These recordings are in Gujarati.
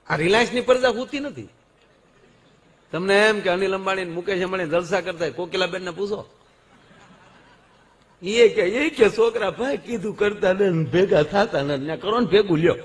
આ રિલાયન્સ ની પ્રજા હોતી નથી. તમને એમ કે અનિલ અંબાણી મુકેશ અંબાણી જલસા કરતા કોકિલાબેન ને પૂછો, એ કે છોકરા ભાઈ કીધું કરતા ને ભેગા થતા ને કરો ને ભેગું લ્યો.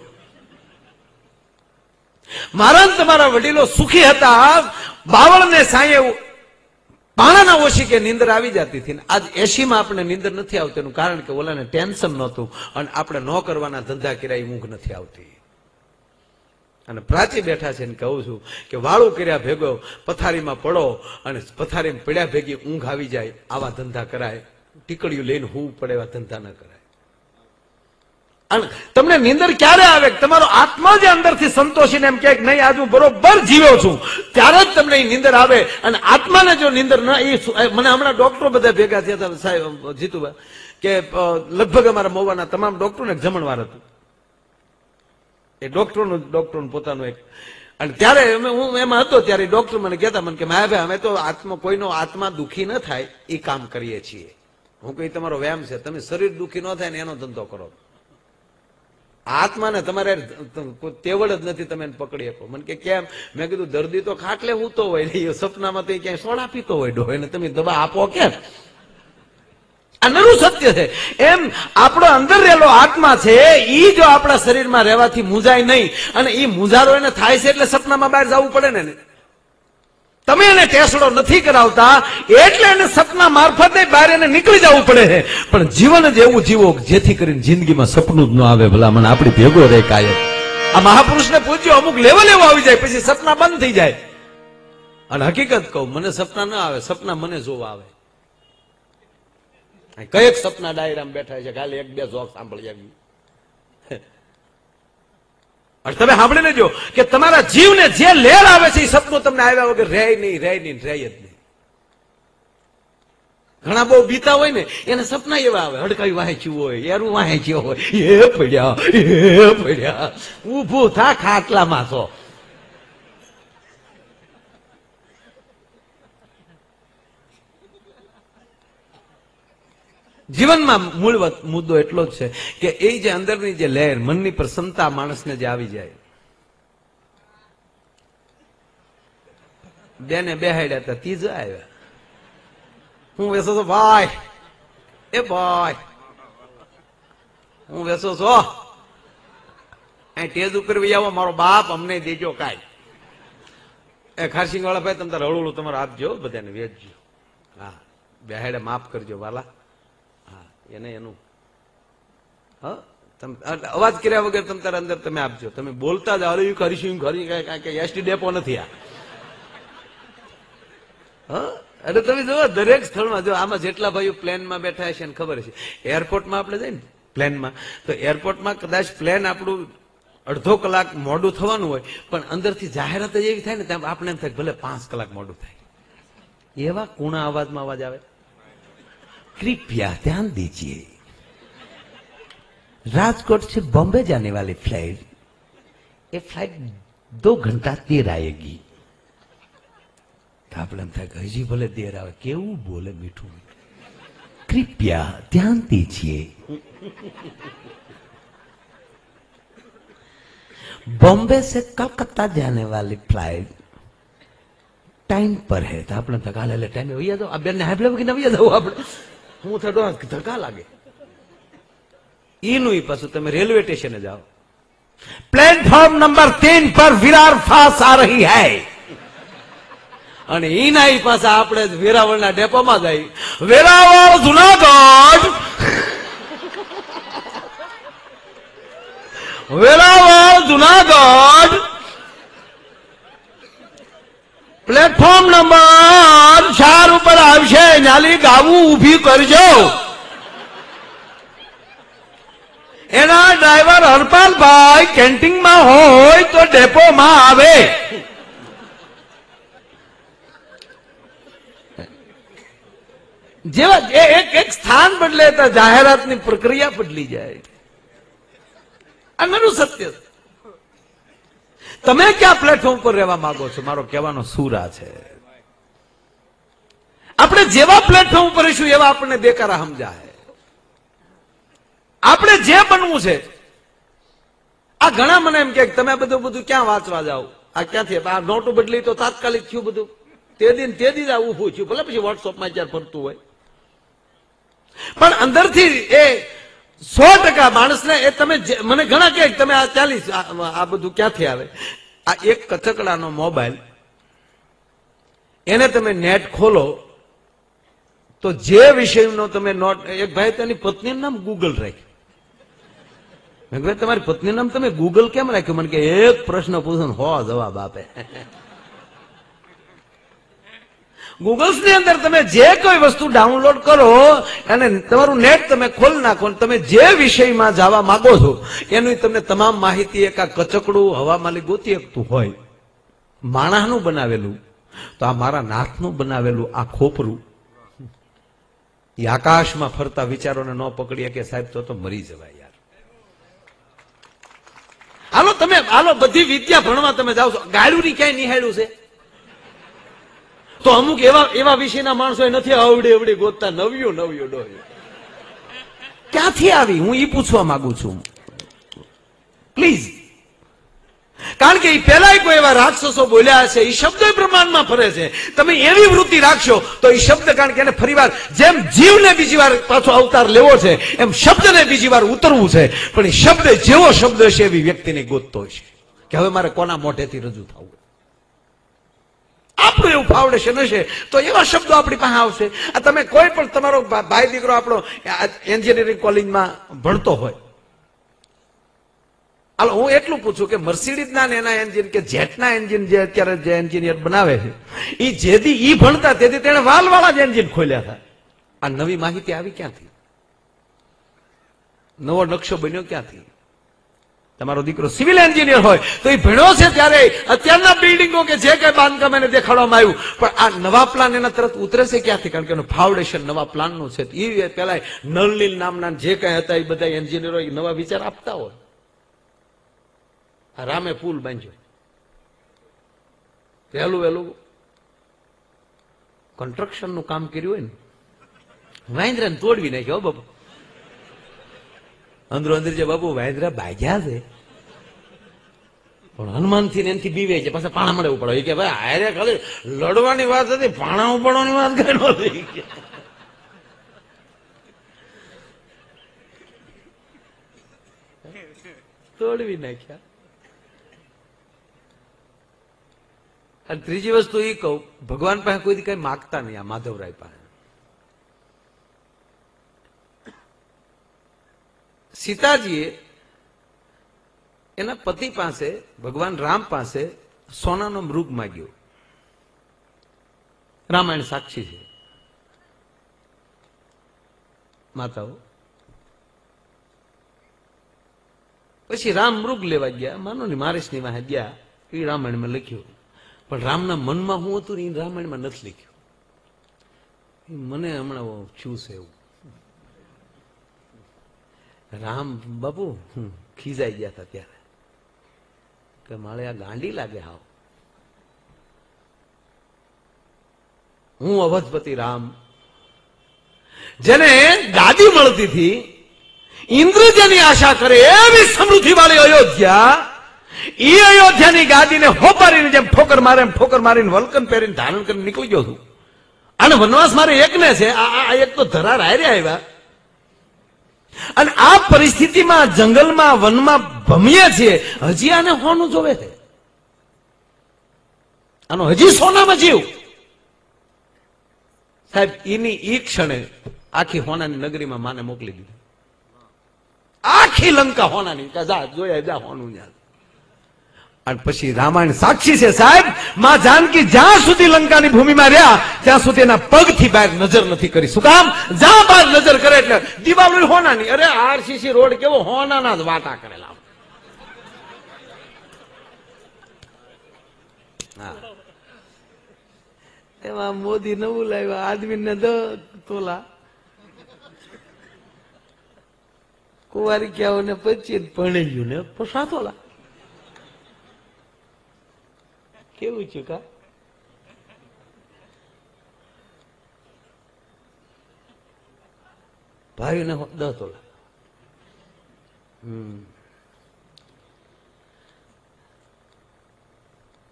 મારા તમારા વડીલો સુખી હતા. બાવળ ને સાંયે પાણાના ઓશિકે નીંદર આવી જતી હતી. આજ 80 માં આપણે નીંદર નથી આવતી એનું કારણ કે ઓલાને ટેન્શન નહોતું અને આપણે ન કરવાના ધંધા કર્યા ઊંઘ નથી આવતી. અને પ્રાચી બેઠા છે ને કહું છું કે વાળું કર્યા ભેગો પથારીમાં પડો અને પથારીમાં પડ્યા ભેગી ઊંઘ આવી જાય આવા ધંધા કરાય. ટીકડીયું લઈને હું પડે એવા ધંધા ન કરાય. અને તમને નીંદર ક્યારે આવે? તમારો આત્મા જે અંદરથી સંતોષીને એમ કે નહીં આજ હું બરોબર જીવ્યો છું ત્યારે જ તમને નીંદર આવે. અને આત્માને જો નીંદર ન, મને હમણાં ડોક્ટરો બધા ભેગા થયા હતા સાહેબ જીતુભાઈ કે લગભગ અમારા મોવાના તમામ ડોક્ટરોને જમણવાર હતું. એ ડોક્ટરનું પોતાનું એક. અને ત્યારે હું એમાં હતો ત્યારે ડોક્ટર મને કહેતા મને કે માયાભાઈ અમે તો કોઈનો આત્મા દુઃખી ન થાય એ કામ કરીએ છીએ. હું કઈ તમારો વ્યાયામ છે, તમે શરીર દુઃખી ન થાય ને એનો ધંધો કરો. આત્માને તમારે તેવડ જ નથી તમે પકડી શકો. મને કે કેમ? મેં કીધું દર્દી તો ખાટલે હૂતો હોય ને સપનામાં તો ક્યાંય સોડા પીતો હોય ડોહે ને તમે દવા આપો કેમ? આ નરું સત્ય છે. એમ આપણો અંદર રહેલો આત્મા છે ઈ જો આપણા શરીરમાં રહેવાથી મૂંઝાય નહીં અને ઈ મૂંઝારો એને થાય છે એટલે સપનામાં બહાર જવું પડે ને. તમે એને ટેસડો નથી કરાવતા એટલે એને સપના મારફતે બહાર એને નીકળી જવું પડે છે. પણ જીવન જ એવું જીવો જેથી કરીને જિંદગીમાં સપનું જ ન આવે. ભલા મને આપણી ભેગો રહે કાયમ. આ મહાપુરુષને પૂછ્યો અમુક લેવલ એવો આવી જાય પછી સપના બંધ થઈ જાય. અને હકીકત કહું મને સપના ન આવે, સપના મને જોવા આવે. કઈક સપના ડાયરામાં બેઠા છે ખાલી 1-2 જોક સાંભળી આવી. તમે સાંભળી લેજો કે તમારા જીવને જે લેર આવે છે એ સપનું તમને આવ્યા વગર રહે નહીં જ નહીં. ઘણા બહુ બીતા હોય ને એને સપના એવા આવે હડકાઈ વાંચ્યું હોય, એરું વાંચ્યો હોય, એ પડ્યા ઉભું થા ખાટલામાં છો. જીવનમાં મૂળ મુદ્દો એટલો જ છે કે એ જે અંદરની જે લહેર મનની પ્રસન્નતા માણસને જે આવી જાય. બેને બેહાડ્યા હતા ત્રીજા આવ્યા. હું વેસો છો ભાઈ? એ ભાઈ હું વેસો છો? એ ટેજ ઉપર આવો મારો બાપ અમને દેજો કાંઈ. એ ખારસિંગ વાળા ભાઈ તમે હળું તમારે આપજો બધાને વેચજો. હા બેહાડે માફ કરજો વાલા. એને એનું અવાજ કર્યા વગર તમે તારા અંદર તમે આપજો. તમે બોલતા જ અરે કરીશું ખરી એસટી ડેપો નથી આ. અરે તમે જો દરેક સ્થળમાં જો આમાં જેટલા ભાઈઓ પ્લેનમાં બેઠા છે એને ખબર છે. એરપોર્ટમાં આપણે જઈએ ને પ્લેનમાં તો એરપોર્ટમાં કદાચ પ્લેન આપણું અડધો કલાક મોડું થવાનું હોય પણ અંદરથી જાહેરાત જ એવી થાય ને ત્યાં આપણે એમ થાય ભલે 5 કલાક મોડું થાય. એવા કુણા અવાજમાં અવાજ આવે. कृपया ध्यान दीजिए राजकोट से बॉम्बे जाने वाली फ्लाइट ये फ्लाइट 2 घंटा देर आएगी. तो આપણે એમ થાય હજી ભલે દેર આવે કેવું બોલે મીઠું. कृपया ध्यान दीजिए बॉम्बे से कलकत्ता जाने वाली फ्लाइट टाइम पर है. तो આપણે ધક્કા લે ટાઈમે વૈયા દો. આ બેન ને હાઈપ લેવું કે ન વૈયા દો આપણે. હું થતો ધક્કા લાગે એનું પાછું તમે રેલવે સ્ટેશને જાઓ. પ્લેટફોર્મ નંબર 3 પર વિરાર ફાસ્ટ આ રહી હૈ અને એના પાછા આપણે વેરાવળના ડેપોમાં જઈ. વેરાવળ જુનાગઢ, વેરાવળ જુનાગઢ પ્લેટફોર્મ નંબર 4 ઉપર આવશે. નાલી ગાવું ઉભી કરજો. એના ડ્રાઈવર હરપાલભાઈ કેન્ટીનમાં હોય તો ડેપોમાં આવે. જેવા એક સ્થાન બદલે તો જાહેરાતની પ્રક્રિયા બદલી જાય. આ નરું સત્ય. તમે ક્યાં પ્લેટફોર્મ પર રહેવા માંગો છો? મારો કહેવાનો સૂર આ છે. આપણે જેવા પ્લેટફોર્મ ઉપર રહીશું એવા આપણને દેકારા સમજાય. આપણે જે બનવું છે આ ઘણા મને એમ કે તમે બધું ક્યાં વાંચવા જાઓ, આ ક્યાંથી આ નોટો બદલી તો તાત્કાલિક થયું બધું, તે દી આ ઉભું થયું, ભલે પછી વોટ્સઅપમાં જ્યારે ફરતું હોય, પણ અંદરથી એ 100% માણસને એ તમે મને ઘણા કહે તમે આ 40 આ બધું ક્યાંથી આવે? આ એક કચકડાનો મોબાઈલ, એને તમે નેટ ખોલો તો જે વિષયનો તમે નોટ, એક ભાઈ તેની પત્નીનું નામ ગૂગલ રાખ્યું. મેં કહ્યું તમારી પત્નીનું નામ તમે ગૂગલ કેમ રાખ્યું? મને કે એક પ્રશ્ન પૂછો ને 100 જવાબ આપે. ગૂગલ્સ ની અંદર તમે જે કોઈ વસ્તુ ડાઉનલોડ કરો અને તમારું નેટ તમે ખોલ નાખો, તમે જે વિષયમાં જવા માંગો છો એની તમને તમામ માહિતી એક આ કચકડું હવામાલી ગોતી શકતું હોય. માણસનું બનાવેલું તો આ મારા નાથનું બનાવેલું આ ખોપરું એ આકાશમાં ફરતા વિચારોને ન પકડી શકે સાહેબ, તો મરી જવાય યાર. હાલો બધી વિદ્યા ભણવા તમે જાઓ છો, ગાળું ની ક્યાંય નિહાળ્યું છે? તો અમુક એવા વિષયના માણસો નથી આવડે ગોતતા, નવ્યું ડોહ્યું ક્યાંથી આવી? હું એ પૂછવા માંગુ છું પ્લીઝ. કારણ કે એ પેલા કોઈ એવા રાક્ષસો બોલ્યા છે, એ શબ્દ પ્રમાણમાં ફરે છે. તમે એવી વૃત્તિ રાખશો તો એ શબ્દ, કારણ કે એને ફરીવાર જેમ જીવને બીજી વાર પાછો અવતાર લેવો છે એમ શબ્દને બીજી વાર ઉતરવું છે, પણ એ શબ્દ જેવો શબ્દ છે એવી વ્યક્તિને ગોતતો હશે કે હવે મારે કોના મોઢેથી રજૂ થવું. આપણું એવું ફાઉન્ડેશન હશે તો એવા શબ્દો આપણી પાસે આવશે. આ તમે કોઈ પણ તમારો ભાઈ દીકરો આપણો એન્જિનિયરિંગ કોલેજમાં ભણતો હોય, હાલો હું એટલું પૂછું કે મર્સિડીઝના એના એન્જિન કે જેટના એન્જિન જે અત્યારે જે એન્જિનિયર બનાવે છે, એ જેથી ઈ ભણતા તેથી તેને વાલવાળા જ એન્જિન ખોલ્યા હતા. આ નવી માહિતી આવી ક્યાંથી? નવો નકશો બન્યો ક્યાંથી? તમારો દીકરો સિવિલ એન્જિનિયર હોય તો એ ભણ્યો છે ત્યારે અત્યારના બિલ્ડિંગો કે જે કઈ બાંધકામ એને દેખાડવામાં આવ્યું, પણ આ નવા પ્લાન એના તરત ઉતરે છે ક્યાંથી? કારણ કે એનું ફાઉન્ડેશન નવા પ્લાનનું છે. એ પેલા નળલીલ નામના જે કઈ હતા એ બધા એન્જિનિયરો નવા વિચાર આપતા હોય. રામે પુલ બાંધ્યો, વહેલું કન્સ્ટ્રક્શન નું કામ કર્યું હોય ને, વાંદરાને તોડવી નાખ્યો બાપુ. અંદરો અંદર જે બાપુ વાંદરા ભાગ્યા છે, પણ હનુમાન થી એનાથી બીવે છે, પાછા પાણા મળે પડે કે ભાઈ આરે ખાલી લડવાની વાત હતી, પાણા ઉપાડવાની વાત કઈ નહોતી. તોડવી નાખ્યા. અને ત્રીજી વસ્તુ એ કહું, ભગવાન પાસે કોઈ કઈ માગતા નહીં. આ માધવરાય પાસે સીતાજીએ એના પતિ પાસે, ભગવાન રામ પાસે સોનાનો મૃગ માગ્યો. રામાયણ સાક્ષી છે માતાઓ. પછી રામ મૃગ લેવા ગયા, માનો ને મારીશની વાહે ગયા, એ રામાયણમાં લખ્યું. પણ રામના મનમાં હું હતું ને એ રામાયણમાં નથી લખ્યું. મને હમણાં શું છે એવું. રામ બાપુ ખીજાઈ ગયા હતા ત્યારે કે મારે આ ગાંડી લાગે હાવ. હું અવધપતિ રામ, જેને ગાદી મળતી હતી, ઇન્દ્ર જેની આશા કરે એવી સમૃદ્ધિ વાળી અયોધ્યા, એ અયોધ્યાની ગાદીને હોપારીને જેમ ઠોકર મારીને વલ્કન પહેરીને ધારણ કરીને નીકળી ગયો છું. અને વનવાસ મારે એકને છે, આ એક તો ધરાર હારે આવ્યા. અને આ પરિસ્થિતિમાં જંગલમાં વનમાં ભમીએ છીએ, હજી આને હોનું જોવે છે, આનો હજી સોનામાં જીવ. સાહેબ એની ઈ ક્ષણે આખી હોનાની નગરીમાં માને મોકલી દીધી. આખી લંકા હોનાની, જા જોયા જા હોનું યાદ. અને પછી રામાયણ સાક્ષી છે સાહેબ, માં જાનકી જ્યાં સુધી લંકાની ભૂમિમાં રહ્યા ત્યાં સુધી એના પગથી બહાર નજર નથી કરી. શું કામ? જ્યાં બહાર નજર કરે એટલે દિવાલો હોનાની. અરે આરસીસી રોડ કેવો હોનાના જ વાટા કરેલા. એમાં મોદી નવું લાવ્યા, આદમીને તોલા કુંવારી ક્યાઓ ને 25 ભણેલ્યું ને 7 તોલા. કેવું છે કા? ભાઈ ને 10 તોલા.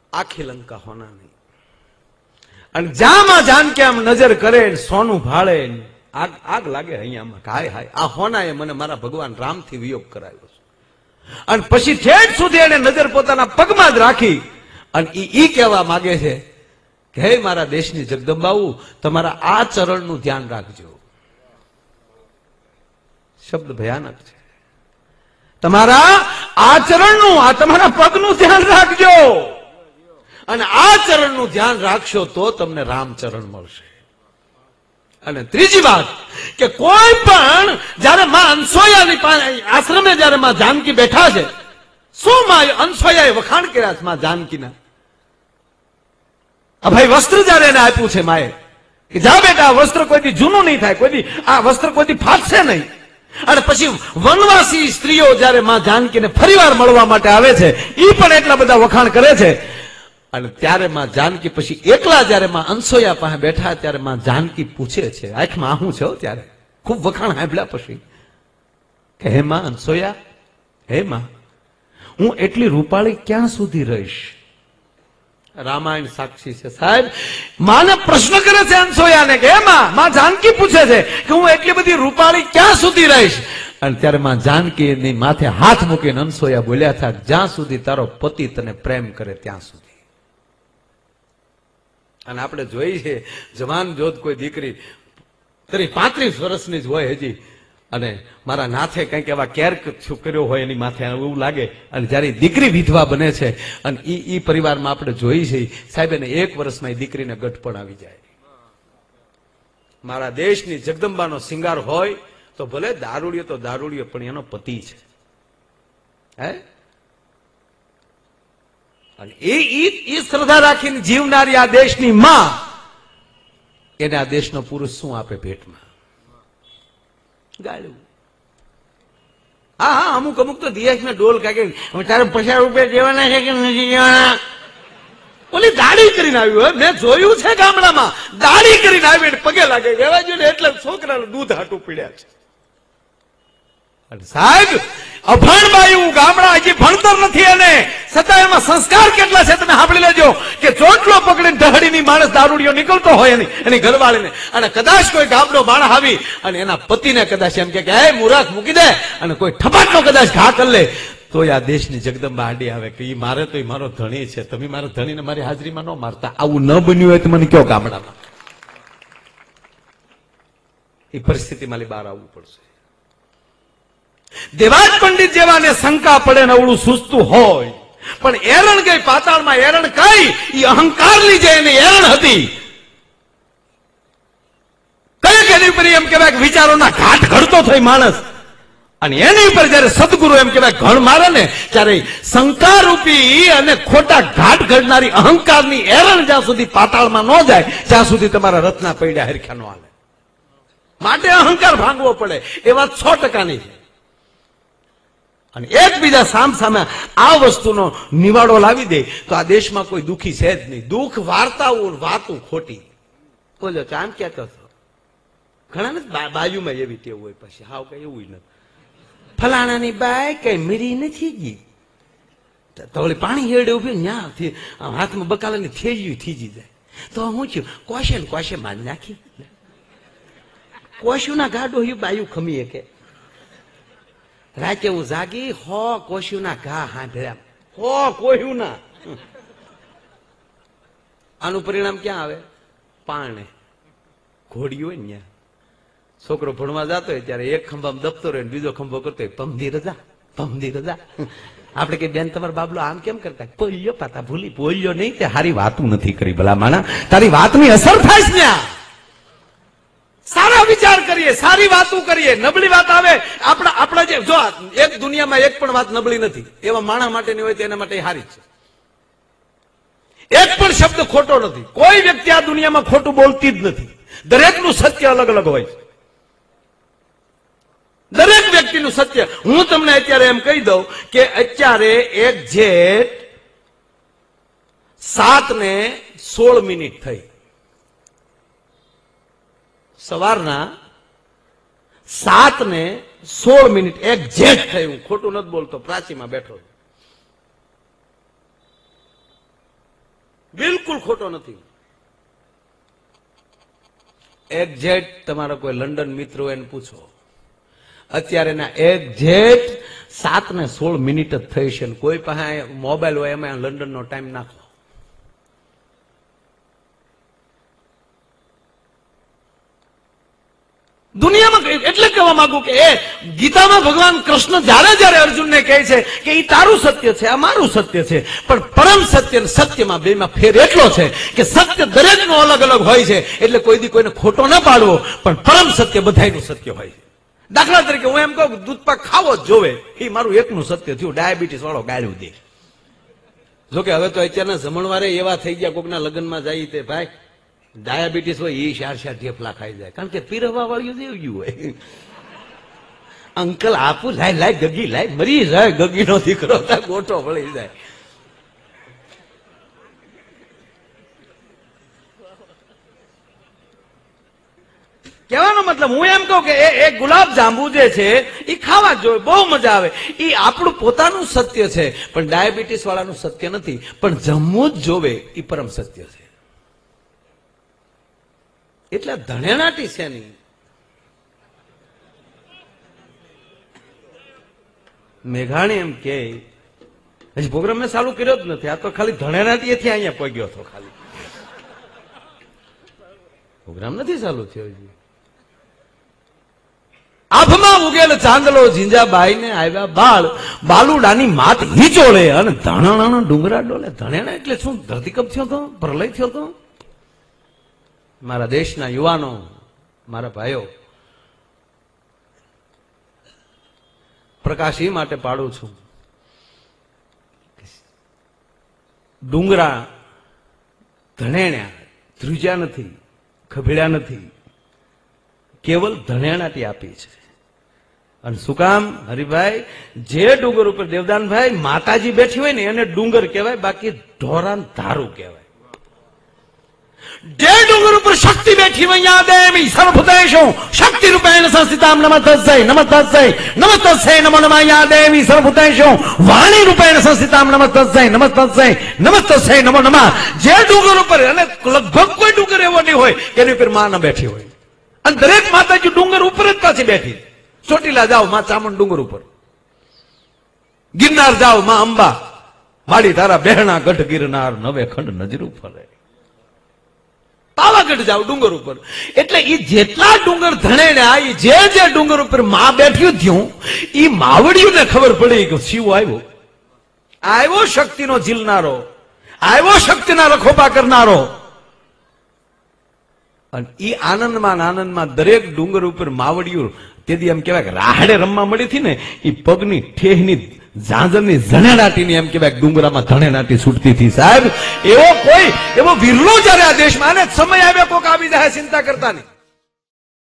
આખી લંકા હોનાની. અને જ્યાંમાં જાનકી આમ નજર કરે સોનું ભાળે, આગ આગ લાગે અહીંયામાં. હાય હાય, આ હોનાએ મને મારા ભગવાન રામથી વિયોગ કરાવ્યો છે. અને પછી ઠેઠ સુધી એને નજર પોતાના પગમાં જ રાખી અને ઈ કહેવા માંગે છે કે હે મારા દેશની જગદંબાઓ, તમારા આ ચરણનું ધ્યાન રાખજો. શબ્દ ભયાનક છે. તમારા આચરણનું, આ તમારા પગનું ધ્યાન રાખજો. અને આ ચરણનું ધ્યાન રાખશો તો તમને રામચરણ મળશે. અને ત્રીજી વાત કે કોઈ પણ જયારે માં અનસોયાની આશ્રમે જયારે માં જાનકી બેઠા છે, શું માં અનસોયાએ વખાણ કર્યા છે માં જાનકીના? અભય વસ્ત્ર જયારે એને આપ્યું છે માએ કે જા બેટા, આ વસ્ત્ર કોઈથી જૂનું નહીં થાય, કોઈથી આ વસ્ત્ર કોઈથી ફાટશે નહીં. અને પછી વનવાસી સ્ત્રીઓ જયારે માં જાનકીને ફરીવાર મળવા માટે આવે છે, ઈ પણ એટલા બધા વખાણ કરે છે. અને ત્યારે માં જાનકી પછી એકલા જયારે માં અનસોયા પાસે બેઠા ત્યારે માં જાનકી પૂછે છે, આંખમાં આહું છે ત્યારે ખૂબ વખાણ સાંભળ્યા પછી કે હે માં અનસોયા, હે માં, હું એટલી રૂપાળી ક્યાં સુધી રહીશ? રામાયણ સાક્ષી છે સાહેબ. માને પ્રશ્ન કરે છે અનસોયાને કે હે માં જાનકી પૂછે છે કે હું એટલી બધી રૂપાળી ક્યાં સુધી રહીશ? અને ત્યારે માં જાનકી એની માથે હાથ મૂકીને અનસોયા બોલ્યા હતા, જ્યાં સુધી તારો પતિ તને પ્રેમ કરે ત્યાં સુધી. અને આપણે જોઈએ છે જવાન જોત કોઈ દીકરી 35 વર્ષની જ હોય હજી, અને મારા નાથે કંઈક એવા કેર કર્યો હોય એની માથે એવું લાગે. અને જયારે દીકરી વિધવા બને છે અને ઈ પરિવારમાં આપણે જોઈ છે સાહેબ, એને 1 વર્ષમાં એ દીકરીને ગઠપણ આવી જાય. મારા દેશની જગદંબાનો શિંગાર હોય તો ભલે દારૂડિયો તો દારૂડિયો, પણ એનો પતિ છે. હે, અને એ શ્રદ્ધા રાખીને જીવનારી આ દેશની માં, એને આ દેશનો પુરુષ શું આપે ભેટમાં? ગાળું. હા હા, અમુક અમુક તો દિયાસમાં ડોલ કાઢે, તારે 50 રૂપિયા દેવાના છે કે નથી દેવાના? ઓલી દાઢી કરીને આવ્યું હોય, મેં જોયું છે ગામડામાં, દાઢી કરીને આવી પગે લાગે રહેવા જોઈએ એટલે છોકરાનું દૂધ હાટું પીડ્યા છે. અને સાહેબ, અભણ બાયું ગામડા હજી ભણતર નથી, અને છતાં એમાં સંસ્કાર કેટલા છે તમે સાંભળી લેજો કે ચોટલો પકડીને ઢહડીની માણસ દારૂડિયો નીકળતો હોય એની ઘરવાળીને, અને કદાચ કોઈ ગામનો માણસ આવી અને એના પતિને કદાચ એમ કે હે મૂરખ મૂકી દે, અને કોઈ ઠપાટનો કદાચ ઘા કરી લે, તો આ દેશની જગદંબા આડી આવે કે મારે તો મારો ધણી છે, તમે મારા ધણીને મારી હાજરીમાં ન મારતા. આવું ન બન્યું હોય તો મને કયો ગામડામાં? એ પરિસ્થિતિમાં બહાર આવવું પડશે. દેવાજ પંડિત જેવાને શંકા પડે ને અવળું સૂચતું હોય, પણ એરણ ગઈ પાતાળમાં. એરણ કઈ? એ અહંકાર લીજે એની એરણ હતી. કઈક એની ઉપર એમ કહેવાય કે વિચારોના ઘાટ ઘડતો થઈ માણસ, અને એની ઉપર જયારે સદગુરુ એમ કહેવાય ઘણ મારે ને, ત્યારે શંકા રૂપી અને ખોટા ઘાટ ઘડનારી અહંકારની એરણ જ્યાં સુધી પાતાળમાં ન જાય ત્યાં સુધી તમારા રથના પૈડા હરખ્યા ન હાલે. માટે અહંકાર ભાંગવો પડે. એ વાત 100%ની છે. અને એકબીજા સામ સામે આ વસ્તુનો નિવાડો લાવી દે તો આ દેશમાં કોઈ દુઃખી છે જ નહીં. દુઃખ વાર્તાઓ વાતું ખોટી. બોલો આમ કહેતો હતો, ઘણા ને બાજુમાં એવી ટેવ હોય, પછી હાવ કઈ એવું નથી, ફલાણાની બાય કઈ મીરી નથી ગઈ તો ઓલી પાણી હેડે ઉભી ન્યાથી હાથમાં બકાલાની થેજી થીજી જાય તો હું છું કોશે મારી નાખી. કોશું ના ગાડો બાયું ખમીએ કે રાતે હું જાગી કોશ્યું ના ઘા હાંભળ્યા કોહ્યું ના. આનું પરિણામ ક્યાં આવે? પાણે ઘોડી હોય ને, છોકરો ભણવા જતો હોય ત્યારે એક ખંભામાં દફતર હોય, બીજો ખંભો કરતો હોય પમદી રજા. આપડે કે બેન તમારા બાબલો આમ કેમ કરતા? બોલ્યો પાતા ભૂલી બોલ્યો નહીં, તે હારી વાતું નથી કરી. ભલા માણા, તારી વાતની અસર થાય છે ને. સારા વિચાર કરીએ, સારી વાતો કરીએ, નબળી વાત આવે આપણા જે જો એક દુનિયામાં એક પણ વાત નબળી નથી, એવા માણસ માટેની હોય તો એના માટે સારી છે. એક પણ શબ્દ ખોટો નથી. કોઈ વ્યક્તિ આ દુનિયામાં ખોટું બોલતી જ નથી. દરેકનું સત્ય અલગ અલગ હોય છે. દરેક વ્યક્તિનું સત્ય. હું તમને અત્યારે એમ કહી દઉં કે અત્યારે 1 જેઠ 7:16 થઈ. સવારના 7:16 1 જેઠ થઈ. હું ખોટું નથી બોલતો, પ્રાચીમાં બેઠો. બિલકુલ ખોટો નથી. એક્ઝેક્ટ તમારા કોઈ લંડન મિત્ર હોય એને પૂછો, અત્યારે ના એક્ઝેક્ટ 7:16 જ થઈ છે. કોઈ પાસે મોબાઈલ હોય એમાં લંડન નો ટાઈમ નાખો. દુનિયામાં એટલે કહેવા માંગુ કે એ ગીતામાં ભગવાન કૃષ્ણ જ્યારે જ્યારે અર્જુનને કહે છે કે એ તારું સત્ય છે, આ મારું સત્ય છે, પણ પરમ સત્ય અને સત્યમાં બેમાં ફેર એટલો છે કે સત્ય દરેકનો અલગ અલગ હોય છે, એટલે કોઈ દી કોઈને ખોટો ન પાડવો, પણ પરમ સત્ય બધાયનું સત્ય હોય છે. દાખલા તરીકે હું એમ કહું દૂધ પાક ખાવો જ જોવે, એ મારું એકનું સત્ય થયું. ડાયાબિટીસ વાળો ગાળ્યું દે. જોકે હવે તો અત્યારના જમણવારે એવા થઈ ગયા, કોકના લગ્નમાં જાય તે ભાઈ ડાયાબિટીસ હોય એ 4 ઢેફલા ખાઈ જાય, કારણ કે પીરવા વાળું દેવ્યું હોય. અંકલ આપું, લાય લાય ગગી લાય, મરી જાય ગગીનો દીકરો, ગોઠો વળી જાય. કહેવાનો મતલબ હું એમ કહું કે એ ગુલાબ જાંબુ જે છે એ ખાવા જોઈએ, બહુ મજા આવે. એ આપણું પોતાનું સત્ય છે, પણ ડાયાબિટીસ વાળાનું સત્ય નથી. પણ જમવું જ જોવે એ પરમ સત્ય છે. એટલે ધણેણાટી છે નહીં. મેઘાણી એમ કે હજી પ્રોગ્રામ મેં ચાલુ કર્યો જ નથી, આ તો ખાલી ધણેણાટી એથી અહીંયા પહોંચ્યો હતો, ખાલી પ્રોગ્રામ નથી ચાલુ થયો હજી. આભમાં ઉગેલ ચાંદલો ઝીંજાબાઈ ને આવ્યા બાળ, બાલુડાની માત હિચોળે અને ધણાણા ડુંગરા ડોલે. ધણેણા એટલે શું? ધરતીકંપ થયો હતો, પ્રલય થયો હતો. મારા દેશના યુવાનો, મારા ભાઈઓ, પ્રકાશ એ માટે પાડું છું, ડુંગરા ધણેણ્યા, ધ્રુજ્યા નથી, ખભેડ્યા નથી, કેવલ ધણેણાટી આપી છે. અને શું કામ હરિભાઈ? જે ડુંગર ઉપર દેવદાનભાઈ માતાજી બેઠી હોય ને એને ડુંગર કહેવાય, બાકી ઢોરાન ધારું કહેવાય. જે ડુંગર ઉપર શક્તિ બેઠી હોય યા દેવી સર્વભૂતેષુ શક્તિ રૂપેણ સંસ્થિતામ નમસ્તસ્ય નમસ્તસ્ય નમસ્તસ્ય નમો નમઃ યા દેવી સર્વભૂતેષુ વાણી રૂપેણ સંસ્થિતામ નમસ્તસ્ય નમસ્તસ્ય નમસ્તસ્ય નમો નમઃ. જે ડુંગર ઉપર, અને લગભગ કોઈ ડુંગર એવો નહીં હોય કે એની ઉપર માં ન બેઠી હોય, અને દરેક માતાજી ડુંગર ઉપર જ પાછી બેઠી. ચોટીલા જાઓ માં ચામુંડ ડુંગર ઉપર, ગિરનાર જાઓ માં અંબા, માડી તારા બહેણા ગઢ ગિરનાર નવે ખંડ નજરું ફરે. પાવાગઢ જાવ ડુંગર ઉપર. એટલે એ જેટલા ડુંગર ધણેણા, એ જે ડુંગર ઉપર માં બેઠ્યું થયું, એ માવડિયું ને ખબર પડી કે શિવ આવ્યો, આવ્યો શક્તિનો ઝીલનારો, આવ્યો શક્તિના રખોપા કરનારો. અને એ આનંદમાં દરેક ડુંગર ઉપર માવડિયું, તેથી એમ કહેવાય કે રાહડે રમવા મળી હતી ને, એ પગની ઠેહની ઝાંઝરની ધણેણાટીની એમ કહેવાય ડુંગરામાં ધણેણાટી છૂટતી હતી. સાહેબ એવો વિરલો જયારે આ દેશમાં, અને સમય આવ્યો કોક આવી જાય, ચિંતા કરતા નહીં.